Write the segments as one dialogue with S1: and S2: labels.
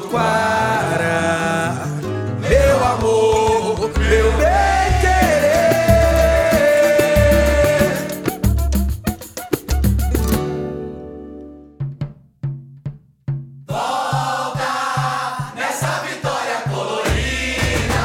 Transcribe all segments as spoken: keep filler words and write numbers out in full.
S1: Jucutuquara, meu amor, meu bem-querer.
S2: Volta nessa vitória colorida.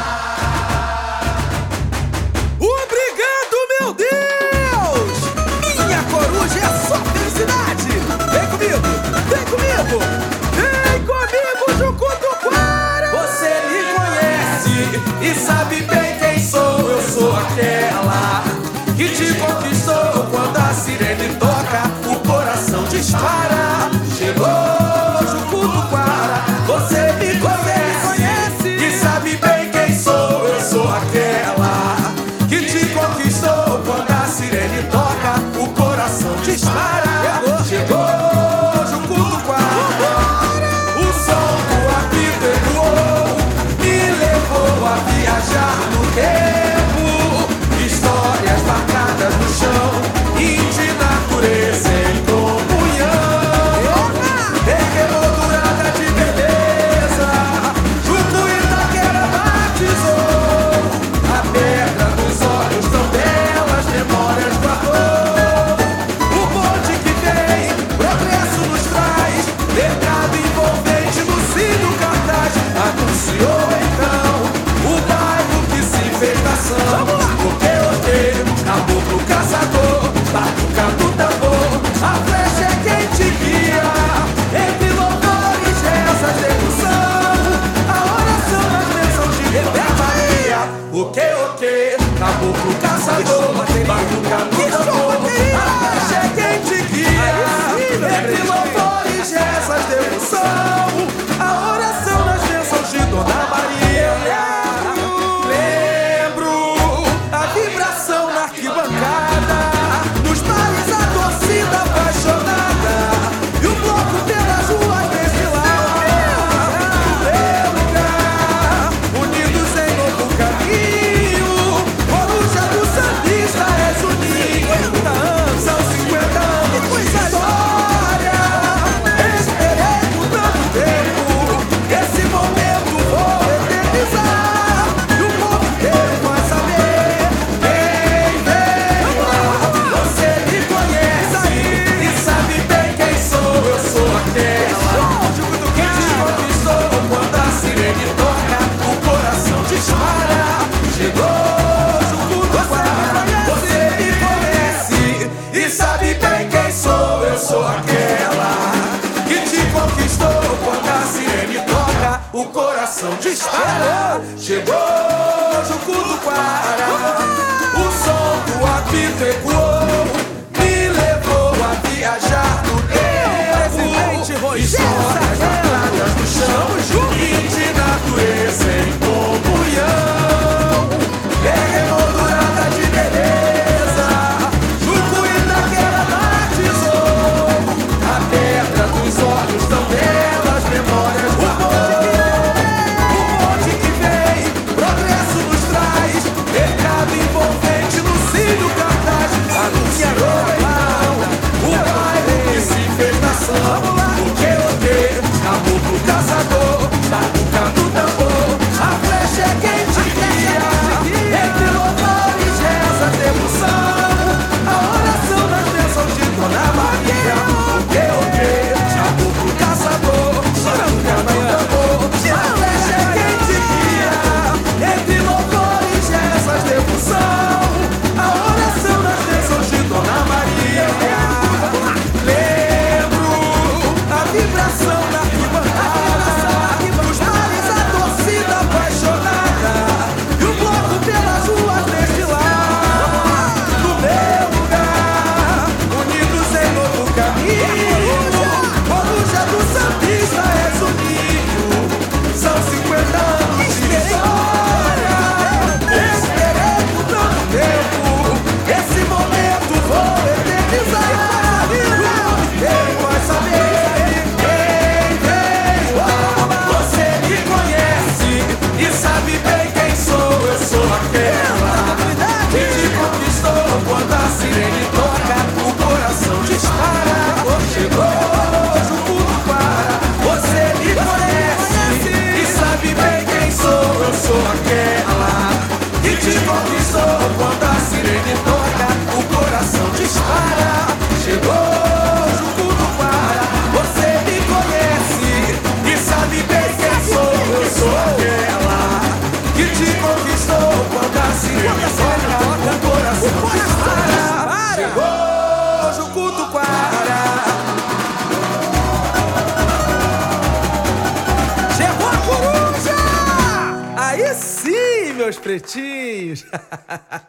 S1: Obrigado, meu Deus! Minha coruja é só felicidade! Vem comigo, vem comigo! Vem comigo, Jucutuquara! Você me conhece e sabe bem quem sou. Eu sou aquela que te conquistou. Quando a sirene toca, o coração dispara. Chegou, Jucutuquara! Você me conhece e sabe bem quem sou. Eu sou aquela que te conquistou. Quando a sirene toca, o coração dispara. Chegou, Jucutuquara! O som do apito ecoou, me levou a viajar no tempo. Histórias marcadas no chão e de natureza em comunhão. Remoldurada de beleza, Jucu Itaquera batizou. A pedra dos olhos tão belas, memórias guardou. O bonde que vem, progresso nos traz. Mercado envolvente no sino cartaz. Anunciou então o bairro que se fez nação. O que odeio, caboclo caçador, batucado tambor. A flecha é quem te guia, entre louvores, rezas, devoção. A oração das bênçãos de Rebé Maria. O que odeio, caboclo caçador, batucado tambor. A flecha é quem te guia, entre louvores, rezas, devoção. A oração das bênçãos de Dona Maria. Lembro a vibração na arquibancada, nos bares a torcida apaixonada e o bloco pelas ruas desfilava. Meu lugar, unidos em novo caminho. Coruja do sambista és o ninho. São cinquenta anos de história. Esperei por tanto tempo, esse momento vou eternizar. E o povo inteiro vai saber quem veio lá. Você me conhece e sabe bem quem sou. Eu sou aquela que te conquistou. Quando a sirene toca, o coração dispara. Chegou, Jucutuquara. Você me conhece e sabe bem quem sou. Eu sou aquela que te conquistou. Quando a sirene toca, o coração dispara. Chegou, Jucutuquara. O som do apito ecoou, me levou a viajar no tempo. Histórias marcadas no chão e de natureza em comunhão. É remoldurada de beleza, Jucu Itaquera batizou. A pedra dos olhos tão belas, memórias guardou. O bonde que vem, progresso nos traz. Mercado envolvente no cílio cartaz. meus pretinhos.